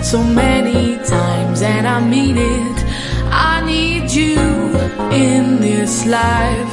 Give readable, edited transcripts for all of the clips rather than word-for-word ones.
so many times, and I mean it. I need you in this life.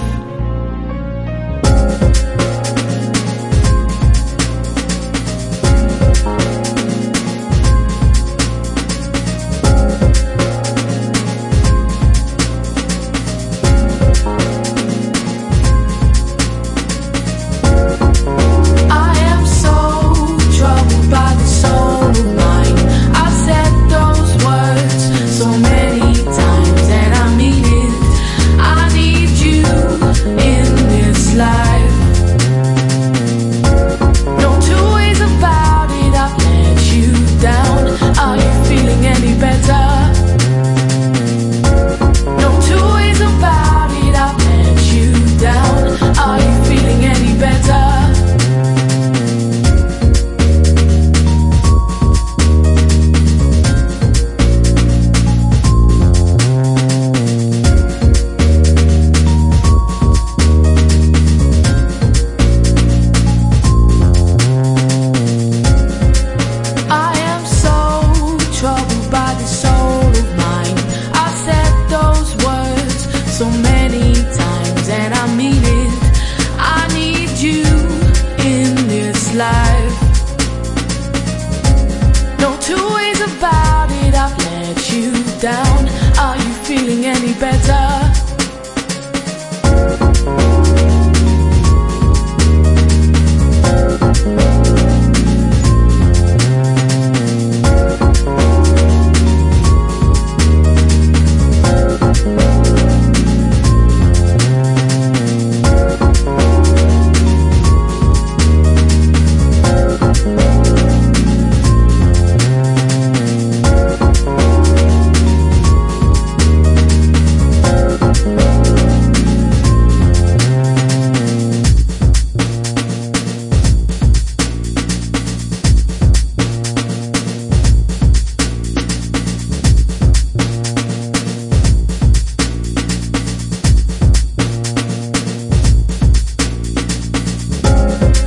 So many times, and I mean it. I need you in this life. No two ways about it, I've let you down. Are you feeling any better?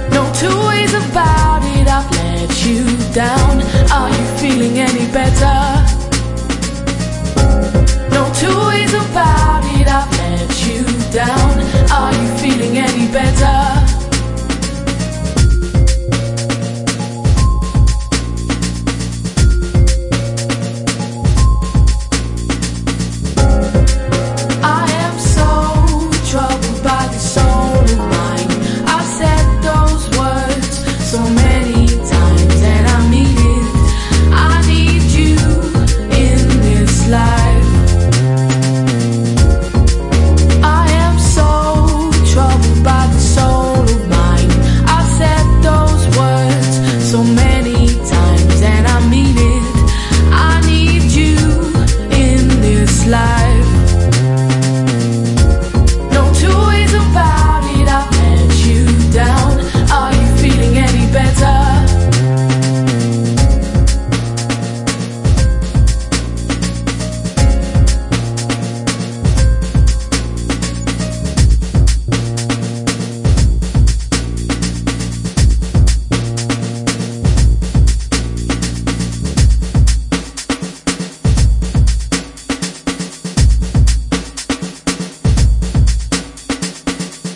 About it, I've let you down. Are you feeling any better?